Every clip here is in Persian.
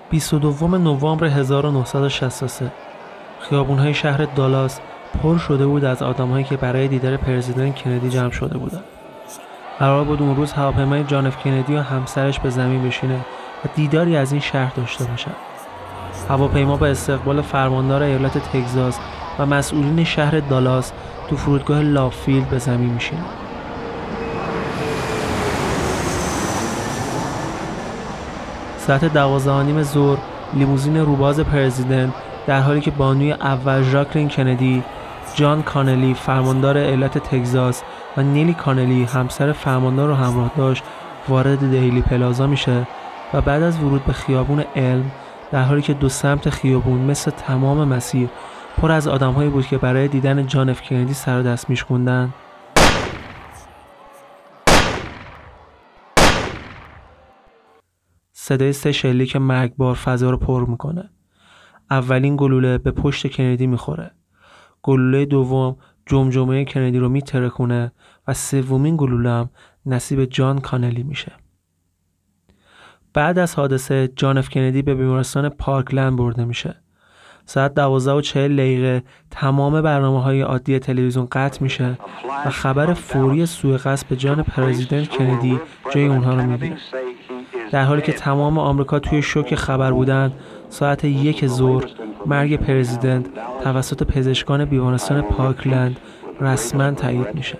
22 نوامبر 1963 خیابون‌های شهر دالاس پر شده بود از آدم‌هایی که برای دیدار پرزیدنت کندی جمع شده بودند. قرار بود اون روز هواپیمای جان اف کندی و همسرش به زمین بشینه و دیداری از این شهر داشته باشن. هواپیما با استقبال فرماندار ایالت تگزاس و مسئولین شهر دالاس تو فرودگاه لافیلد به زمین میشینه. ساعت 12:30 ظهر لیموزین روباز پرزیدنت در حالی که بانوی اول ژاکلین کندی، جان کانلی فرماندار ایالت تگزاس و نیلی کانلی همسر فرماندار رو همراه داشت وارد دیلی پلازا میشه و بعد از ورود به خیابون علم در حالی که دو سمت خیابون مثل تمام مسیر پر از آدم‌هایی بود که برای دیدن جان اف کندی سر و دست میشکوندن، صدای 3 شلیک مرگبار فضا رو پر میکنه. اولین گلوله به پشت کندی میخوره. گلوله دوم جمجمه کندی رو میترکونه و سومین گلوله هم نصیب جان کانلی میشه. بعد از حادثه جان اف کندی به بیمارستان پارکلند برده میشه. ساعت 12:40 تمام برنامه‌های عادی تلویزیون قطع میشه و خبر فوری سوء قصد به جان پرزیدنت کندی جای اونها رو میگیره. در حالی که تمام آمریکا توی شوک خبر بودند، ساعت 1 ظهر مرگ پرزیدنت توسط پزشکان بیمارستان پارکلند رسما تایید میشه.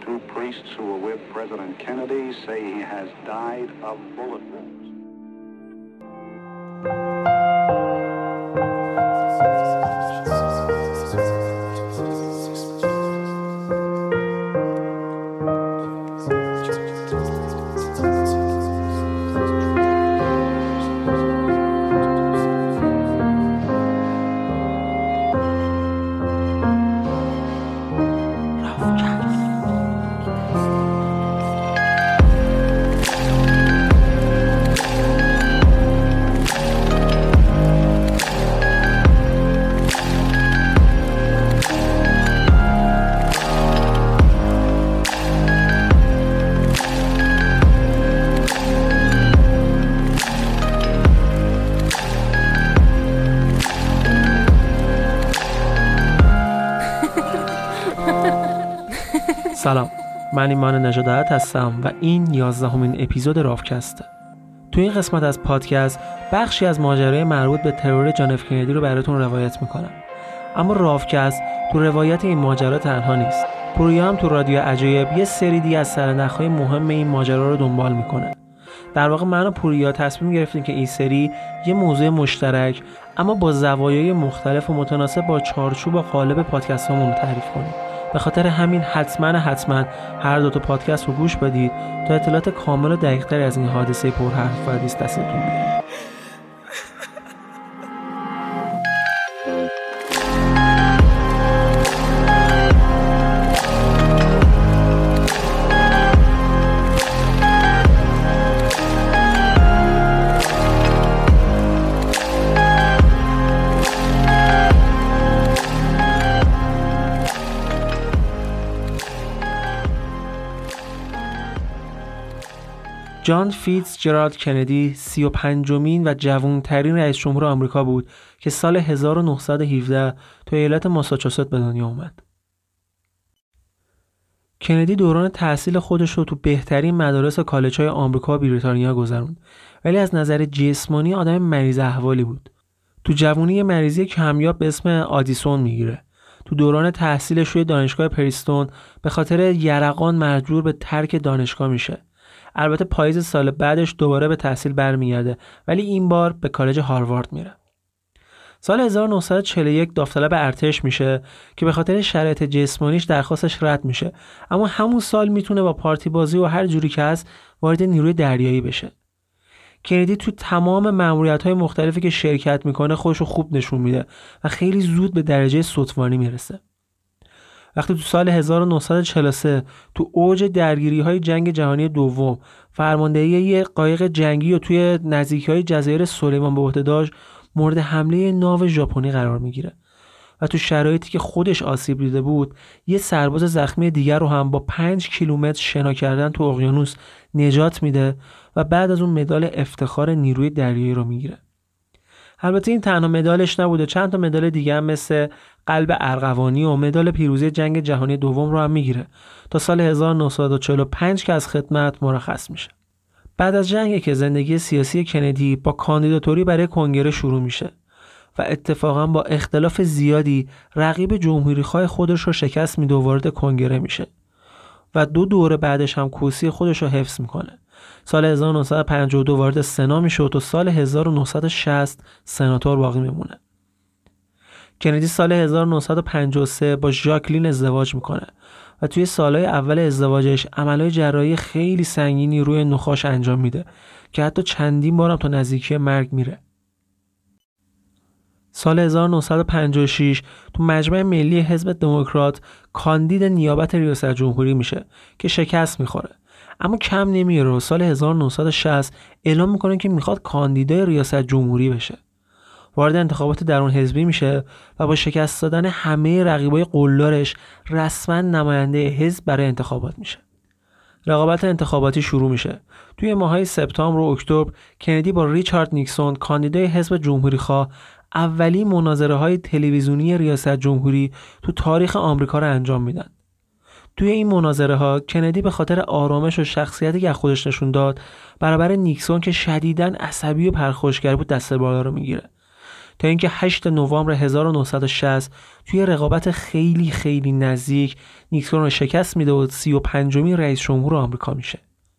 سلام، من ایمان نژادت هستم و این 11مین اپیزود رافکسته. تو این قسمت از پادکست بخشی از ماجرای مربوط به ترور جان اف کندی رو براتون روایت میکنم. اما رافکست تو روایت این ماجرا تنها نیست. پوریا هم تو رادیو عجایب یه سری دیگه از سرنخ‌های مهم این ماجرا رو دنبال میکنه. در واقع من و پوریا تصمیم گرفتیم که این سری یه موضوع مشترک اما با زوایای مختلف و متناسب با چارچوب و قالب پادکستامون رو تعریف کنیم. به خاطر همین حتما هر دو تا پادکست رو گوش بدید تا اطلاعات کامل و دقیق‌تری از این حادثه پرحرف و حدیث دستتون بیاد. جان فیتزجرالد کندی 35مین و جوانترین رئیس جمهور آمریکا بود که سال 1917 تو ایالت ماساچوست به دنیا اومد. کندی دوران تحصیل خودش رو تو بهترین مدارس و کالج‌های آمریکا و بریتانیا گذروند، ولی از نظر جسمانی آدم مریض احوالی بود. تو جوانی یه مریضی کمیاب به اسم آدیسون میگیره. تو دوران تحصیلش روی دانشگاه پریستون به خاطر یرقان مجبور به ترک دانشگاه میشه. البته پاییز سال بعدش دوباره به تحصیل برمیگرده، ولی این بار به کالج هاروارد میره. سال 1941 داوطلب ارتش میشه که به خاطر شرایط جسمانیش درخواستش رد میشه، اما همون سال میتونه با پارتی بازی و هر جوری که هست وارد نیروی دریایی بشه. کندی تو تمام ماموریت‌های مختلفی که شرکت میکنه خودشو خوب نشون میده و خیلی زود به درجه ستوانی میرسه. وقتی تو سال 1943 تو اوج درگیری‌های جنگ جهانی دوم فرماندهی یک قایق جنگی و توی نزدیکی‌های جزایر سلیمان به عهده داشت، مورد حمله ناو ژاپنی قرار میگیره و تو شرایطی که خودش آسیب دیده بود یه سرباز زخمی دیگر رو هم با 5 کیلومتر شنا کردن تو اقیانوس نجات میده و بعد از اون مدال افتخار نیروی دریایی رو میگیره. البته این تنها مدالش نبوده، چند تا مدال دیگه هم مثل قلب ارغوانی و مدال پیروزی جنگ جهانی دوم رو هم میگیره تا سال 1945 که از خدمت مرخص میشه. بعد از جنگ که زندگی سیاسی کندی با کاندیداتوری برای کنگره شروع میشه و اتفاقا با اختلاف زیادی رقیب جمهوریخواه خودش رو شکست میده و وارد کنگره میشه و 2 دوره بعدش هم کرسی خودش رو حفظ میکنه. سال 1952 وارد سنا میشه و تا سال 1960 سناتور باقی میمونه. کندی سال 1953 با ژاکلین ازدواج میکنه و توی سالهای اول ازدواجش عملهای جراحی خیلی سنگینی روی نخاش انجام میده که حتی چندین بارم تا نزدیکی مرگ میره. سال 1956 تو مجمع ملی حزب دموکرات کاندید نیابت ریاست جمهوری میشه که شکست میخوره، اما کم نمیاره و سال 1960 اعلام میکنه که میخواد کاندیدای ریاست جمهوری بشه. وارد انتخابات درون حزبی میشه و با شکست دادن همه رقیبای قلدرش رسما نماینده حزب برای انتخابات میشه. رقابت انتخاباتی شروع میشه. توی ماهای سپتامبر و اکتبر کندی با ریچارد نیکسون کاندیدای حزب جمهوریخواه اولین مناظره‌های تلویزیونی ریاست جمهوری تو تاریخ آمریکا رو انجام میدن. توی این مناظره‌ها کندی به خاطر آرامش و شخصیتی که خودش نشون داد برابر نیکسون که شدیداً عصبی و پرخاشگر بود دست بالا رو میگیره، تا اینکه 8 نوامبر 1960 توی رقابت خیلی خیلی نزدیک نیکسون رو شکست میده و 35مین رئیس جمهور آمریکا میشه.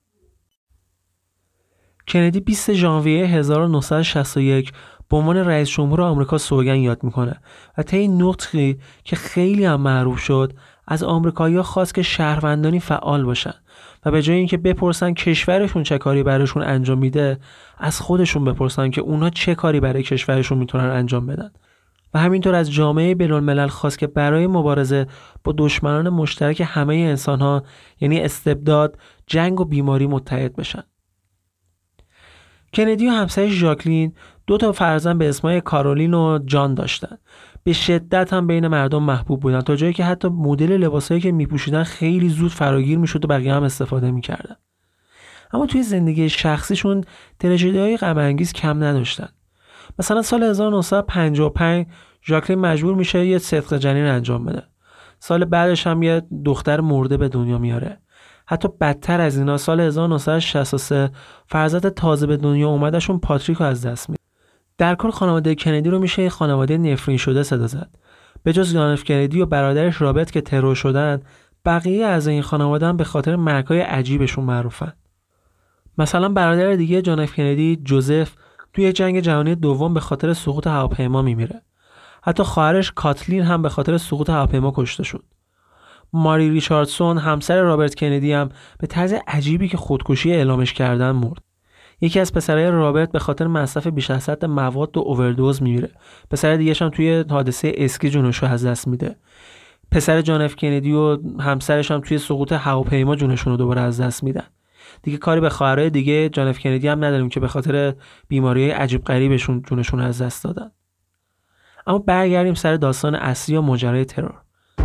کندی 20 ژانویه 1961 به عنوان رئیس جمهور آمریکا سوگن یاد میکنه و طی نطقی که خیلی هم معروف شد از آمریکایی‌ها خواست که شهروندانی فعال باشن و به جای اینکه بپرسن کشورشون چه کاری براشون انجام میده، از خودشون بپرسن که اونا چه کاری برای کشورشون میتونن انجام بدن. و همینطور از جامعه بین‌الملل خواست که برای مبارزه با دشمنان مشترک همه انسان‌ها یعنی استبداد، جنگ و بیماری متحد بشن. کندی و همسرش ژاکلین 2 فرزند به اسمای کارولین و جان داشتن. به شدت هم بین مردم محبوب بودن تا جایی که حتی مدل لباسایی که میپوشیدن خیلی زود فراگیر میشد و بقیه هم استفاده میکردن. اما توی زندگی شخصیشون تراژدی‌های غم انگیز کم نداشتن. مثلا سال 1955 ژاکلین مجبور میشه یه صدقه جنین انجام بده. سال بعدش هم یه دختر مرده به دنیا میاره. حتی بدتر از اینا سال 1963 فرزند تازه به دنیا اومدشون پاتریک رو از دست میده. در کل خانواده کندی رو میشه خانواده نفرین شده صدا زد. به جز جان اف کندی و برادرش رابرت که ترور شدن، بقیه از این خانواده هم به خاطر مرگ‌های عجیبشون معروفن. مثلا برادر دیگه جان اف کندی، جوزف، توی جنگ جهانی دوم به خاطر سقوط هواپیما میمیره. حتی خواهرش کاتلین هم به خاطر سقوط هواپیما کشته شد. ماری ریچاردسون همسر رابرت کندی هم به طرز عجیبی که خودکشی اعلامش کردن مرد. یکی از پسرای رابرت به خاطر مصرف بیش از حد مواد و اووردوز میمیره. پسر دیگه‌ش هم توی حادثه اسکی جونش رو از دست میده. پسر جان اف کندی و همسرش هم توی سقوط هواپیما جونشون رو دوباره از دست میدن. دیگه کاری به خواهرای دیگه جان اف کندی هم نداریم که به خاطر بیماری‌های عجیب غریبشون جونشون رو از دست دادن. اما برگردیم سر داستان اصلی و ماجرای ترور.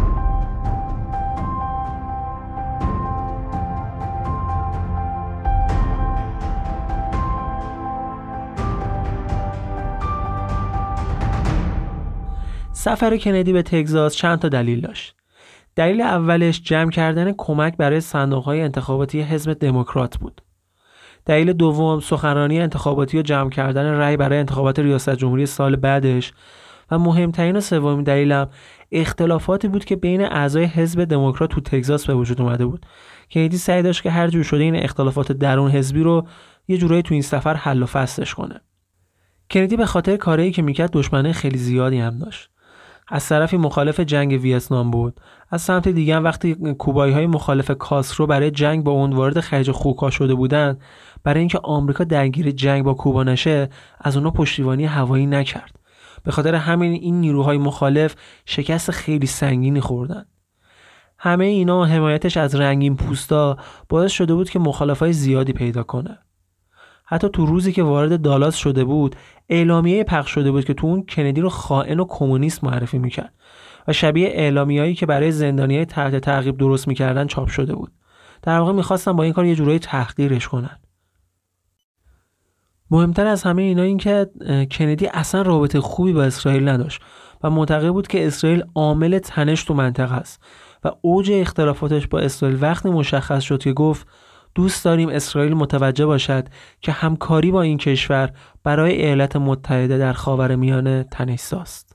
سفر کندی به تگزاس چند تا دلیل داشت. دلیل اولش جمع کردن کمک برای صندوق‌های انتخاباتی حزب دموکرات بود. دلیل دوم سخنرانی انتخاباتی و جمع کردن رأی برای انتخابات ریاست جمهوری سال بعدش و مهمترین و سومین دلیلم اختلافاتی بود که بین اعضای حزب دموکرات تو تگزاس به وجود اومده بود. کندی سعی داشت که هر جور شده این اختلافات درون حزبی رو یه جورایی تو این سفر حل و فصلش کنه. کندی به خاطر کاری که میکرد دشمنای خیلی زیادی هم داشت. از طرفی مخالف جنگ ویتنام بود، از سمت دیگه هم وقتی کوبایی‌های مخالف کاسترو برای جنگ با اون وارد خلیج خوکا شده بودن، برای اینکه آمریکا درگیر جنگ با کوبا نشه از اونها پشتیبانی هوایی نکرد. به خاطر همین این نیروهای مخالف شکست خیلی سنگینی خوردن. همه اینا و حمایتش از رنگین پوستا باعث شده بود که مخالفای زیادی پیدا کنه. حتی تو روزی که وارد دالاس شده بود اعلامیه پخش شده بود که تو اون کندی رو خائن و کمونیست معرفی میکرد و شبیه اعلامیه‌ای که برای زندانیای تحت تعقیب درست میکردن چاپ شده بود. در واقع میخواستن با این کار یه جورایی تحقیرش کنن. مهمتر از همه اینا این که کندی اصلا رابطه خوبی با اسرائیل نداشت و معتقد بود که اسرائیل عامل تنش تو منطقه است و اوج اختلافاتش با اسرائیل وقتی مشخص شد که گفت دوست داریم اسرائیل متوجه باشد که همکاری با این کشور برای ایالات متحده در خاورمیانه تنش‌زاست.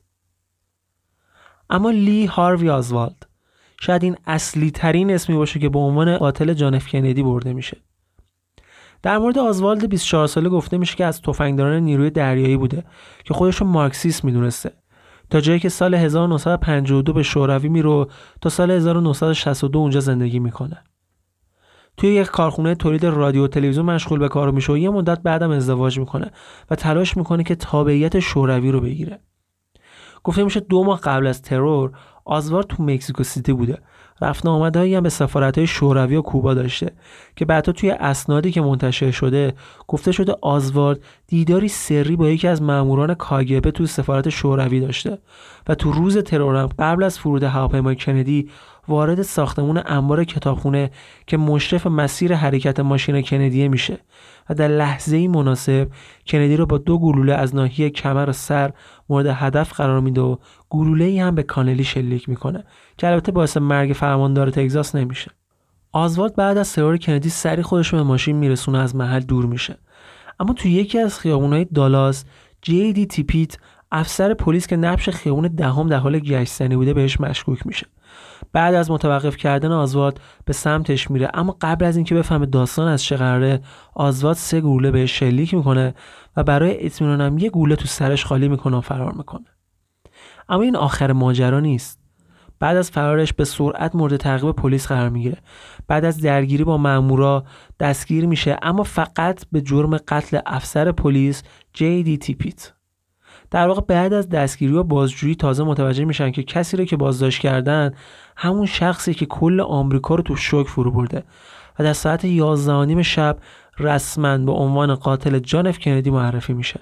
اما لی هاروی آزوالد شاید این اصلی ترین اسمی باشه که به عنوان قاتل جان اف کندی برده میشه. در مورد آزوالد 24 ساله گفته میشه که از تفنگداران نیروی دریایی بوده که خودش رو مارکسیست میدونسته، تا جایی که سال 1952 به شوروی میره تا سال 1962 اونجا زندگی میکنه. توی یک کارخونه تولید رادیو و تلویزیون مشغول به کار میشه و یه مدت بعدم ازدواج میکنه و تلاش میکنه که تابعیت شوروی رو بگیره. گفته میشه 2 ماه قبل از ترور آزوالد تو مکزیکو سیتی بوده. رفت آمدهایی هم به سفارت‌های شوروی و کوبا داشته که بعدا توی اسنادی که منتشر شده گفته شده آزوالد دیداری سری با یکی از ماموران کاگبه تو سفارت شوروی داشته و تو روز ترورم قبل از فرود هواپیمای کندی وارد ساختمون انبار کتابخونه که مشرف مسیر حرکت ماشین کندی میشه و در لحظه‌ای مناسب کندی رو با 2 گلوله از ناحیه کمر و سر مورد هدف قرار میده و گلوله‌ای هم به کانلی شلیک میکنه که البته باعث مرگ فرماندار تگزاس نمیشه. آزوالد بعد از ترور کندی سری خودش رو به ماشین میرسونه از محل دور میشه. اما تو یکی از خیابون‌های دالاس جی دی تیپیت افسر پلیس که نبش خیابون دهم در حال گشتنی بوده بهش مشکوک میشه. بعد از متوقف کردن آزوالد به سمتش میره، اما قبل از اینکه بفهمه داستان از چه قراره آزوالد 3 گلوله بهش شلیک میکنه و برای اطمینانم 1 گلوله تو سرش خالی میکنه و فرار میکنه. اما این آخر ماجرا نیست. بعد از فرارش به سرعت مورد تعقیب پلیس قرار میگیره. بعد از درگیری با مامورا دستگیر میشه، اما فقط به جرم قتل افسر پلیس جی دی تیپیت. در واقع بعد از دستگیری و بازجویی تازه متوجه میشن که کسی رو که بازداشت کردن همون شخصی که کل آمریکا رو تو شوک فرو برده و در ساعت 11:30 شب رسما به عنوان قاتل جان اف کندی معرفی میشه.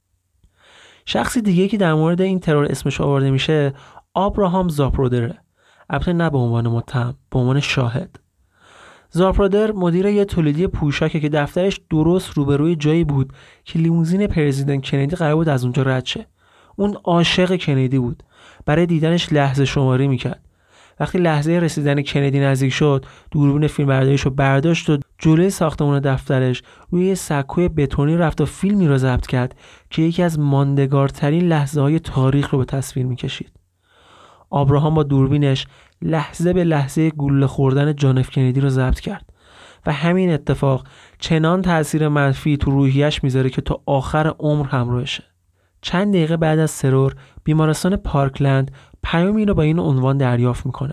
شخصی دیگه که در مورد این ترور اسمش آورده میشه آبراهام زاپرودره، البته نه به عنوان متهم، به عنوان شاهد. زاپرودر مدیر یه تولیدی پوشاکه که دفترش درست روبروی جایی بود که لیموزین پرزیدنت کندی قرار بود از اونجا رد شه. اون عاشق کندی بود، برای دیدنش لحظه شماری میکرد. وقتی لحظه رسیدن کندی نزدیک شد، دوربین فیلمبرداریش رو برداشت و جلوی ساختمان دفترش روی یه سکوی بتونی رفت و فیلمی رو ضبط کرد که یکی از ماندگارترین لحظه‌های تاریخ رو به تصویر میکشید. آبراهام با دوربینش لحظه به لحظه گلوله خوردن جان اف کندی رو ضبط کرد و همین اتفاق چنان تأثیر منفی تو روحیش میذاره که تا آخر عمر همراهشه. چند دقیقه بعد از ترور بیمارستان پارکلند پیامی رو با این عنوان دریافت میکنه: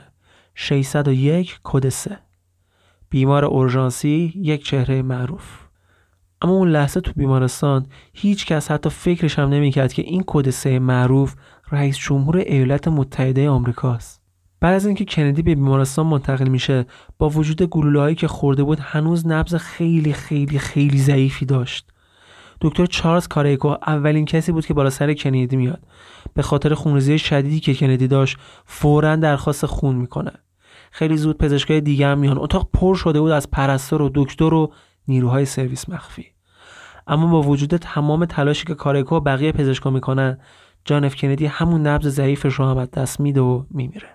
601 کد 3. بیمار اورژانسی، یک چهره معروف. اما اون لحظه تو بیمارستان هیچ کس حتی فکرش هم نمیکرد که این کد 3 معروف رئیس جمهور ایالات متحده آمریکاست. بعد از اینکه کندی به بیمارستان منتقل میشه، با وجود گلوله‌هایی که خورده بود هنوز نبض خیلی خیلی خیلی ضعیفی داشت. دکتر چارلز کاریکو اولین کسی بود که بالا سر کندی میاد. به خاطر خونریزی شدیدی که کندی داشت فوراً درخواست خون میکنه. خیلی زود پزشکای دیگه هم میان. اتاق پر شده بود از پرستار و دکتر و نیروهای سرویس مخفی. اما با وجود تمام تلاشی که کاریکو و بقیه پزشکا میکنن، جان اف کندی همون نبض ضعیفش رو هم از دست میده و میمیره.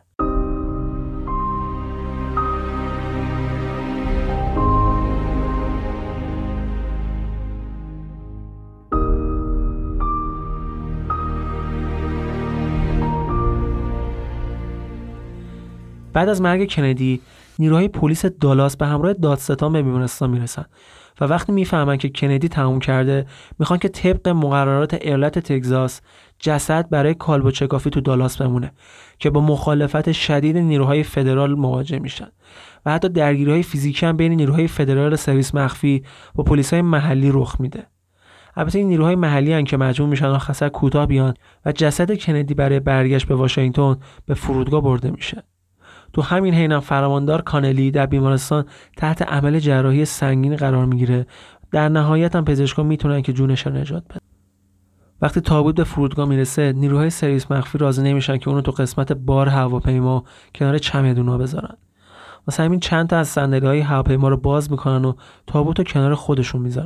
بعد از مرگ کندی، نیروهای پلیس دالاس به همراه دادستان به بیمارستان میرسن و وقتی میفهمن که کندی تموم کرده، میخوان که طبق مقررات ایالت تگزاس جسد برای کالبد شکافی تو دالاس بمونه که با مخالفت شدید نیروهای فدرال مواجه میشن و حتی درگیری‌های فیزیکی هم بین نیروهای فدرال سرویس مخفی با پلیس‌های محلی رخ میده. البته این نیروهای محلی هستند که مجبور میشن آخر کوتاه بیان و جسد کندی برای برگشت به واشنگتن به فرودگاه برده میشه. تو همین حین فرماندار کانلی در بیمارستان تحت عمل جراحی سنگین قرار میگیره. در نهایت هم پزشکان میتونن که جونش رو نجات بدن. وقتی تابوت به فرودگاه میرسه، نیروهای سرویس مخفی راضی نمیشن که اونو تو قسمت بار هواپیما کنار چمدونا بذارن. واسه همین چند تا از صندلی‌های هواپیما رو باز میکنن و تابوت رو کنار خودشون میذارن.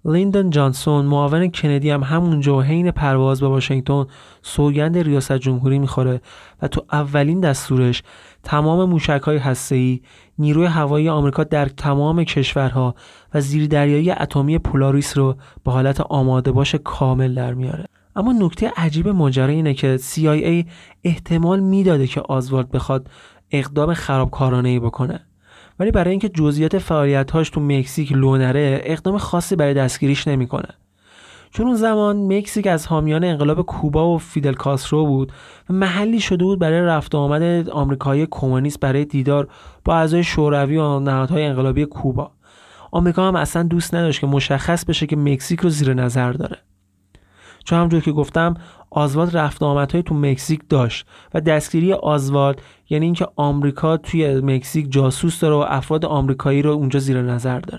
لیندون جانسون معاون کندی هم همونجا حین پرواز به واشنگتن سوگند ریاست جمهوری میخوره و تو اولین دستورش تمام موشک‌های هسته‌ای، نیروی هوایی آمریکا در تمام کشورها و زیردریایی اتمی پولاریس رو به حالت آماده باش کامل در میاره. اما نکته عجیب ماجرا اینه که CIA احتمال میداده که آزوالد بخواد اقدام خرابکارانه‌ای بکنه، ولی برای اینکه جزئیات فعالیت‌هاش تو مکزیک لو نره اقدام خاصی برای دستگیریش نمی‌کنه. چون اون زمان مکزیک از حامیان انقلاب کوبا و فیدل کاسترو بود و محلی شده بود برای رفت و آمد آمریکایی کمونیست برای دیدار با اعضای شوروی و نهادهای انقلابی کوبا. آمریکا هم اصلا دوست نداشت که مشخص بشه که مکزیک رو زیر نظر داره. چون همونجور که گفتم آزوالد رفت و آمدهای تو مکزیک داشت و دستگیری آزوالد یعنی اینکه آمریکا توی مکزیک جاسوس داره و افراد آمریکایی رو اونجا زیر نظر داره.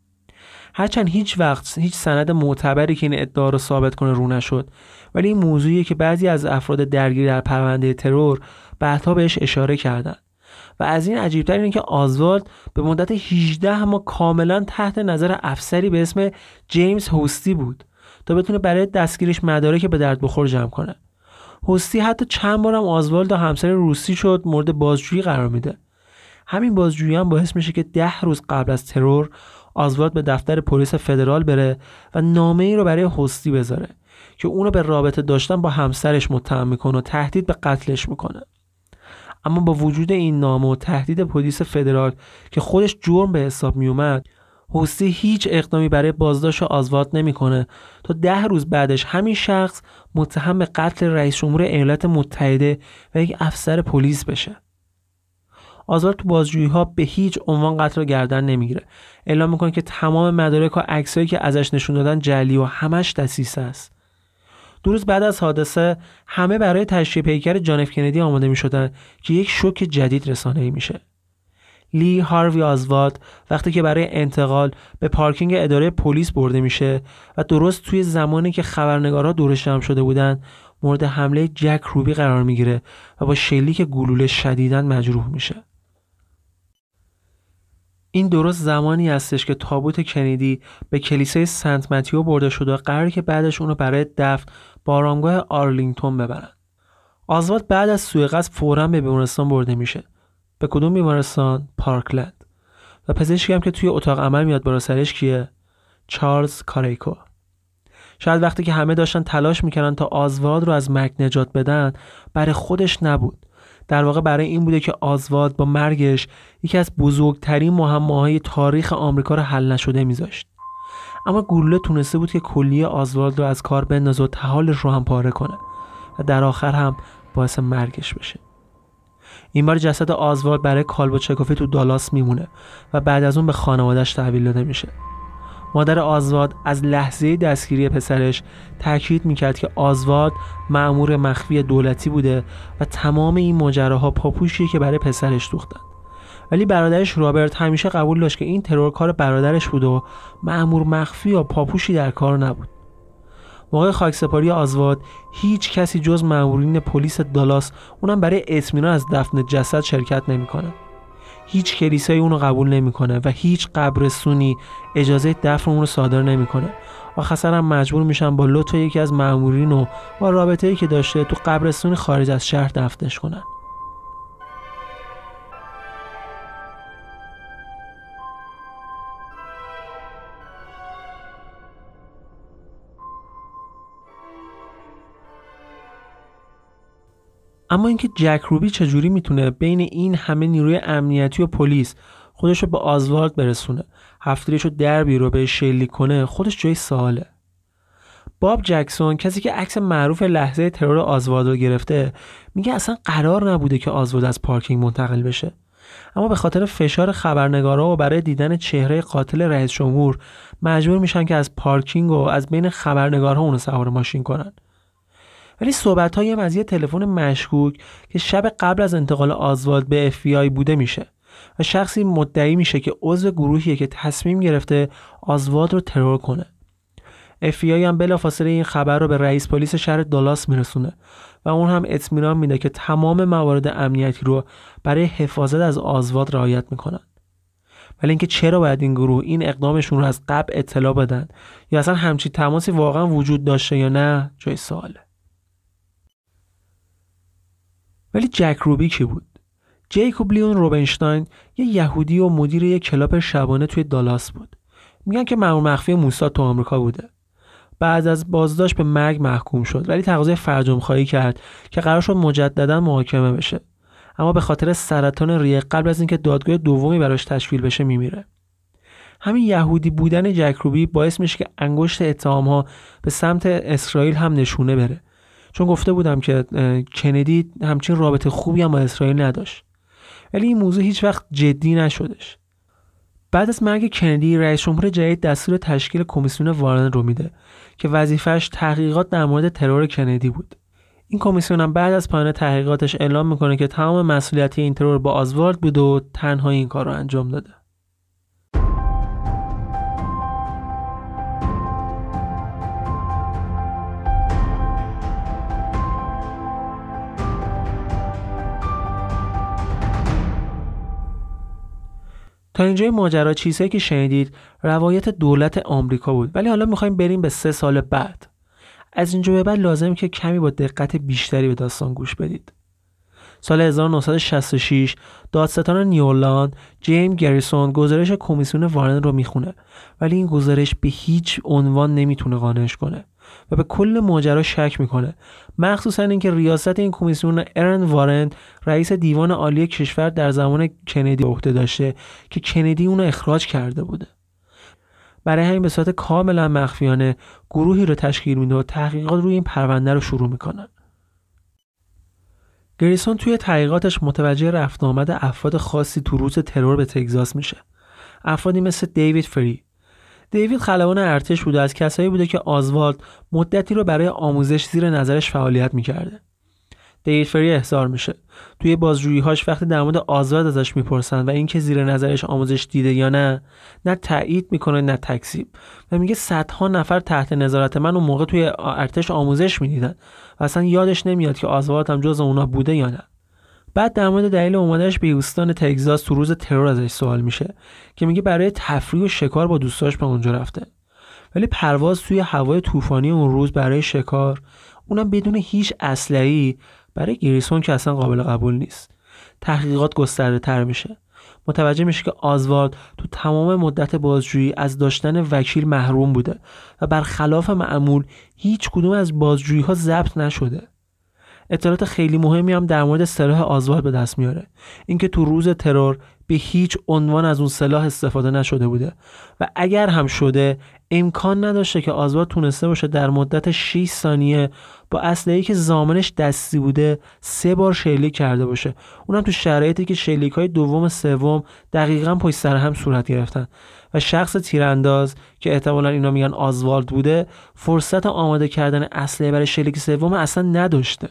هرچند هیچ وقت هیچ سند معتبری که این ادعا رو ثابت کنه رو نشد، ولی این موضوعیه که بعضی از افراد درگیر در پرونده ترور بعدها بهش اشاره کردن و از این عجیب‌تر اینه که آزوالد به مدت 18 ماه کاملا تحت نظر افسری به اسم جیمز هوستی بود تا بتونه برای دستگیریش مدارک به درد بخور جمع کنه. هوستی حتی چند بارم آزوالد و همسر روسی شد مورد بازجویی قرار میده. همین بازجویی هم باعث میشه که 10 روز قبل از ترور آزوالد به دفتر پلیس فدرال بره و نامه‌ای رو برای هوستی بذاره که اونو به رابطه داشتن با همسرش متهم میکنه و تهدید به قتلش میکنه. اما با وجود این نامه و تهدید پلیس فدرال که خودش جرم به حساب میومد، هوستی هیچ اقدامی برای بازداشت آزوالد نمیکنه تا 10 روز بعدش همین شخص متهم به قتل رئیس جمهور ایالات متحده و یک افسر پلیس بشه. آزوالد تو بازجویی‌ها به هیچ عنوان قتل رو گردن نمیگیره. اعلام میکنه که تمام مدارک و عکسایی که ازش نشون دادن جعلی و همش دسیسه است. 2 روز بعد از حادثه همه برای تشییع پیکر جان اف کندی آماده میشدن که یک شوک جدید رسانه‌ای میشه. لی هاروی آزوالد وقتی که برای انتقال به پارکینگ اداره پلیس برده میشه و درست توی زمانی که خبرنگارها دورش جمع شده بودن مورد حمله جک روبی قرار میگیره و با شلیک گلوله شدیداً مجروح میشه. این درست زمانی هستش که تابوت کندی به کلیسای سنت متیو برده شده و قراره که بعدش اونو برای دفن به آرامگاه آرلینگتون ببرن. آزوالد بعد از سوء قصد فوراً به بیمارستان برده میشه. به کدوم بیمارستان؟ پارکلند. و پزشکی هم که توی اتاق عمل میاد بالا سرش کیه؟ چارلز کاریکو. شاید وقتی که همه داشتن تلاش میکنن تا آزوالد رو از مرگ نجات بدن برای خودش نبود، در واقع برای این بوده که آزوالد با مرگش یکی از بزرگترین معماهای تاریخ آمریکا رو حل نشده میذاشت. اما گلوله تونسته بود که کلیه آزوالد رو از کار بندازه و طحالش رو هم پاره کنه و در آخر هم باعث مرگش بشه. این بار جسد آزوالد برای کالبد چکوفی تو دالاس میمونه و بعد از اون به خانواده‌اش تحویل داده میشه. مادر آزوالد از لحظه دستگیری پسرش تاکید میکرد که آزوالد مأمور مخفی دولتی بوده و تمام این ماجراها پاپوشیه که برای پسرش دوختن. ولی برادرش رابرت همیشه قبول داشت که این ترور کار برادرش بود و مأمور مخفی یا پاپوشی در کار نبود. موقع خاکسپاری آزوالد هیچ کسی جز مأمورین پلیس دالاس اونم برای اطمینان از دفن جسد شرکت نمیکنه. هیچ کلیسایی اونو قبول نمیکنه و هیچ قبرستونی اجازه دفن اونو صادر نمیکنه. آخرسر هم مجبور میشن با لطف یکی از مأمورین و با رابطه‌ای که داشته تو قبرستونی خارج از شهر دفنش کنن. اما اینکه جک روبی چجوری میتونه بین این همه نیروی امنیتی و پلیس خودش رو به آزوالد برسونه، هفتیرش رو در بیرو به شلیک کنه، خودش جای سواله. باب جکسون، کسی که عکس معروف لحظه ترور آزوالد رو گرفته، میگه اصلا قرار نبوده که آزوالد از پارکینگ منتقل بشه، اما به خاطر فشار خبرنگارا و برای دیدن چهره قاتل رئیس جمهور مجبور میشن که از پارکینگ و از بین خبرنگارها اونو سوار ماشین کنن. ولی صحبت‌های از یه تلفن مشکوک که شب قبل از انتقال آزوالد به FBI بوده میشه و شخصی مدعی میشه که عضو گروهیه که تصمیم گرفته آزوالد رو ترور کنه. FBI هم بلافاصله این خبر رو به رئیس پلیس شهر دالاس میرسونه و اون هم اطمینان میده که تمام موارد امنیتی رو برای حفاظت از آزوالد رعایت میکنن. ولی اینکه چرا باید این گروه این اقدامشون رو از قبل اطلاع بدن یا اصلا همچین تماسی واقعا وجود داشته یا نه جای سواله. ولی جک روبی کی بود؟ جیکوب لیون روبنشتاین یه یهودی و مدیر یه کلاب شبانه توی دالاس بود. میگن که مأمور مخفی موساد تو آمریکا بوده. بعد از بازداشت به مرگ محکوم شد ولی تقاضای فرجام‌خواهی کرد که قرار شد مجددا محاکمه بشه. اما به خاطر سرطان ریه قبل از اینکه دادگاه دومی براش تشکیل بشه میمیره. همین یهودی بودن جک روبی باعث میشه که انگشت اتهام‌ها به سمت اسرائیل هم نشونه بره. چون گفته بودم که کندی همچین رابطه خوبی هم با اسرائیل نداشت. ولی این موضوع هیچ وقت جدی نشدش. بعد از مرگ کندی رئیس جمهور جدید دستور تشکیل کمیسیون وارن رو میده که وظیفه‌اش تحقیقات در مورد ترور کندی بود. این کمیسیون هم بعد از پایان تحقیقاتش اعلام میکنه که تمام مسئولیت این ترور با آزوالد بود و تنها این کار رو انجام داده. تا اینجای ماجرا چیزایی که شنیدید روایت دولت آمریکا بود، ولی حالا میخوایم بریم به 3 سال بعد. از اینجا به بعد لازم که کمی با دقت بیشتری به داستان گوش بدید. سال 1966 دادستان نیویورک جیم گریسون گزارش کمیسیون وارن رو میخونه، ولی این گزارش به هیچ عنوان نمیتونه قانعش کنه و به کل ماجرا شک میکنه، مخصوصا اینکه ریاست این کمیسیون ارن وارن رئیس دیوان عالی کشور در زمان کندی به عهده داشته که کندی اونو اخراج کرده بوده. برای همین به صورت کاملا مخفیانه گروهی رو تشکیل میده و تحقیقات روی این پرونده رو شروع میکنن. گریسون توی تحقیقاتش متوجه رفت آمد افراد خاصی تو روز ترور به تگزاس میشه. افرادی مثل دیوید فری. دیوید خلبان ارتش بوده، از کسایی بوده که آزوالد مدتی رو برای آموزش زیر نظرش فعالیت میکرده. دیوید فری احضار میشه. توی بازجویی‌هاش وقتی در مورد آزوالد ازش میپرسن و اینکه زیر نظرش آموزش دیده یا نه تایید میکنه نه تکذیب و میگه صدها نفر تحت نظارت من اون موقع توی ارتش آموزش میدیدن و اصلا یادش نمیاد که آزوالد هم جز اونا بوده یا نه. بعد در مورد دلیل اومدنش به هیوستن تگزاس تو روز ترور ازش سوال میشه که میگه برای تفریح و شکار با دوستاش به اونجا رفته. ولی پرواز توی هوای طوفانی اون روز برای شکار، اونم بدون هیچ اسلحه‌ای، برای گریسون که اصلا قابل قبول نیست. تحقیقات گسترده تر میشه. متوجه میشه که آزوالد تو تمام مدت بازجویی از داشتن وکیل محروم بوده و برخلاف معمول هیچ کدوم از بازجویی‌ها ضبط نشده. اطلاعات خیلی مهمی هم در مورد سلاح آزوالد به دست میاره. اینکه تو روز ترور به هیچ عنوان از اون سلاح استفاده نشده بوده و اگر هم شده امکان نداشته که آزوالد تونسته باشه در مدت 6 ثانیه با اسلحه‌ای که ضامنش دستی بوده 3 بار شلیک کرده باشه، اونم تو شرایطی که شلیک‌های دوم و سوم دقیقاً پشت سر هم صورت گرفتن و شخص تیرانداز که احتمالاً اینا میگن آزوالد بوده فرصت آماده کردن اسلحه برای شلیک سوم اصلا نداشته.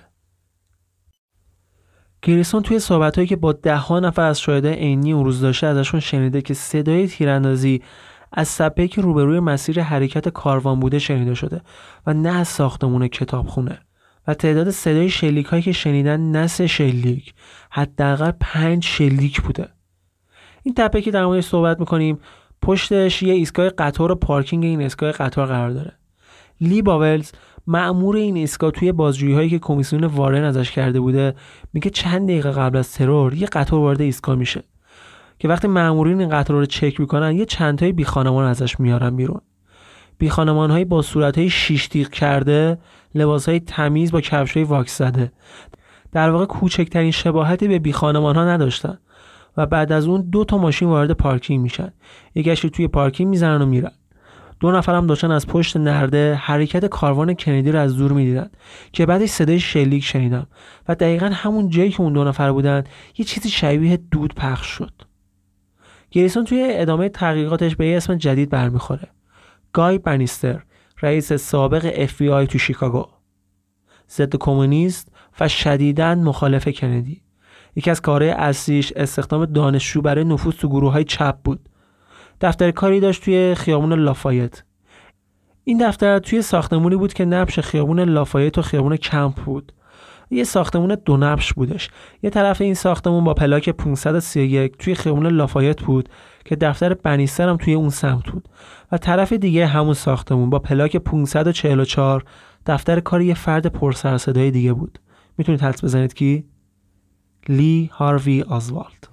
گریسون توی صحبتایی که با 10 نفر از شاهدای عینی اون روز داشته ازشون شنیده که صدای تیراندازی از سپه‌ای که روبروی مسیر حرکت کاروان بوده شنیده شده و نه از ساختمون کتابخونه و تعداد صدای شلیک‌هایی که شنیدن نه 3 شلیک، حداقل 5 شلیک بوده. این تپه که در موردش صحبت می‌کنیم پشتش یه ایستگاه قطار و پارکینگ این ایستگاه قطار قرار داره. لی باولز مأمور این ایستگاه توی بازجویی‌هایی که کمیسیون وارن ازش کرده بوده میگه چند دقیقه قبل از ترور یه قطار وارد ایستگاه میشه که وقتی مأمورین این قطار رو چک میکنن یه چند تای بیخانمان ازش میارن بیرون. بیخانمان‌هایی با صورت‌های شیش تیغ کرده، لباس‌های تمیز با کفش‌های واکس زده. در واقع کوچکترین شباهتی به بیخانمان‌ها نداشتن و بعد از اون 2 تا ماشین وارد پارکینگ میشن. یکیش توی پارکینگ میزنن و میرن. 2 نفر هم داشتن از پشت نرده حرکت کاروان کندی رو از دور میدیدن که بعدش صدای شلیک شنیدم و دقیقاً همون جایی که اون 2 نفر بودن یه چیزی شبیه دود پخش شد. گریسون توی ادامه تحقیقاتش به یه اسم جدید برمیخوره. گای بنیستر، رئیس سابق FBI تو شیکاگو، ضد کمونیست و شدیداً مخالف کندی. یکی از کارهای اصلیش استخدام دانشجو برای نفوذ تو گروه‌های چپ بود. دفتر کاری داشت توی خیابون لافایت. این دفتر توی ساختمونی بود که نبش خیابون لافایت و خیابون کمپ بود یه ساختمون دو نبش بودش. یه طرف این ساختمون با پلاک 531 توی خیابون لافایت بود که دفتر بنیستر هم توی اون سمت بود و طرف دیگه همون ساختمون با پلاک 544 دفتر کار یه فرد پرسر صدای دیگه بود. میتونید حدس بزنید کی؟ لی هاروی آزوالد.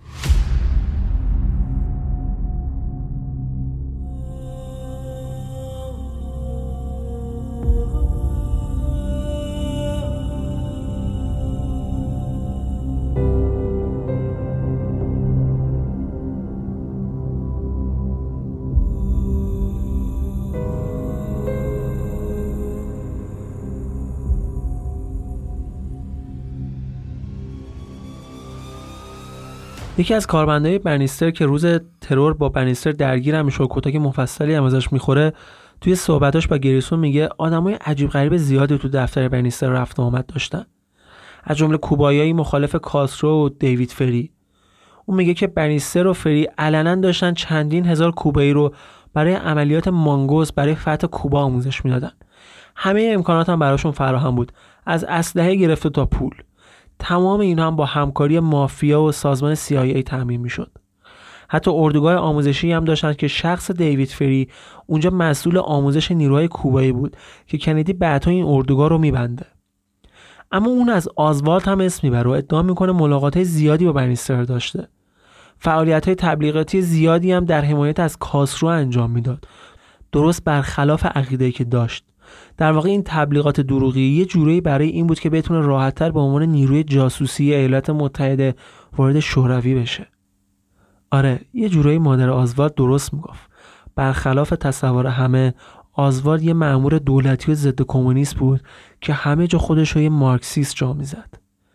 یکی از کارمندای بنیستر که روز ترور با بنیستر درگیر هم میشه و کتک مفصلی هم ازش میخوره، توی صحبتاش با گریسون میگه آدمای عجیب غریب زیادی تو دفتر بنیستر رفت و آمد داشتن، از جمله کوبایایی مخالف کاسترو و دیوید فری. اون میگه که بنیستر و فری علنا داشتن چندین هزار کوبایی رو برای عملیات مانگوس برای فتح کوبا آموزش میدادن. همه امکانات هم براشون فراهم بود، از اسلحه گرفته تا پول. تمام اینا هم با همکاری مافیا و سازمان CIA تامین میشد. حتی اردوگاه آموزشی هم داشتن که شخص دیوید فری اونجا مسئول آموزش نیروهای کوبایی بود که کندی بعدها این اردوگاه رو میبنده. اما اون از آزوالد هم اسم میبره و ادعا میکنه ملاقات‌های زیادی با بنیستر داشته. فعالیت‌های تبلیغاتی زیادی هم در حمایت از کاسترو انجام میداد، درست برخلاف عقیده‌ای که داشت. در واقع این تبلیغات دروغی یه جوری برای این بود که بتونه راحت‌تر به عنوان نیروی جاسوسی ایالات متحده وارد شوروی بشه. آره، یه جوری مادر آزوالد درست میگفت. برخلاف تصور همه، آزوالد یه مأمور دولتی و ضد کمونیست بود که همه جا خودش رو یه مارکسیست جا میزد.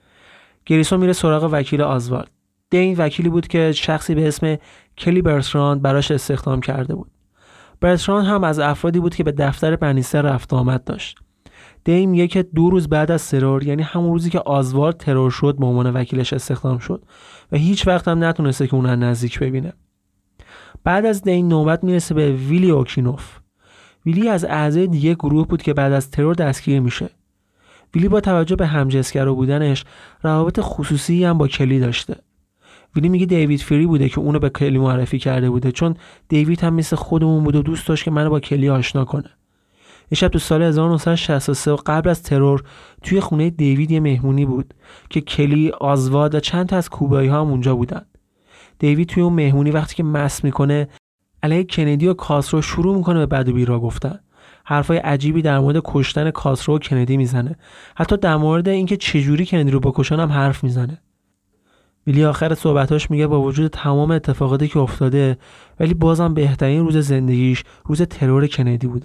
گریسون میره سراغ وکیل آزوالد. دین وکیلی بود که شخصی به اسم کلی برتراند براش استخدام کرده بود. برتراند هم از افرادی بود که به دفتر بنیستر رفت آمد داشت. دین میگه که 2 روز بعد از ترور، یعنی همون روزی که آزوالد ترور شد، به عنوان وکیلش استخدام شد و هیچ وقت هم نتونسته که اون رو نزدیک ببینه. بعد از دین نوبت میرسه به ویلی اوکینوف. ویلی از اعضای دیگه گروه بود که بعد از ترور دستگیر میشه. ویلی با توجه به همجنسگرا بودنش روابط خصوصی هم با کلی داشته. ویلی میگه دیوید فری بوده که اونو به کلی معرفی کرده بوده، چون دیوید هم مثل خودمون بود و دوست داشت که منو با کلی آشنا کنه. یه شب تو سال 1963 و قبل از ترور توی خونه دیوید یه مهمونی بود که کلی، آزوالد و چند تا از کوبایی ها هم اونجا بودن. دیوید توی اون مهمونی وقتی که مست میکنه علیه کندی و کاسترو شروع میکنه به بد و بیرا گفتن. حرفای عجیبی در مورد کشتن کاسترو و کندی میزنه. حتی در مورد اینکه چجوری کندی رو بکشن هم حرف میزنه. ویلی آخر صحبتاش میگه با وجود تمام اتفاقاتی که افتاده، ولی بازم بهترین روز زندگیش روز ترور کندی بوده.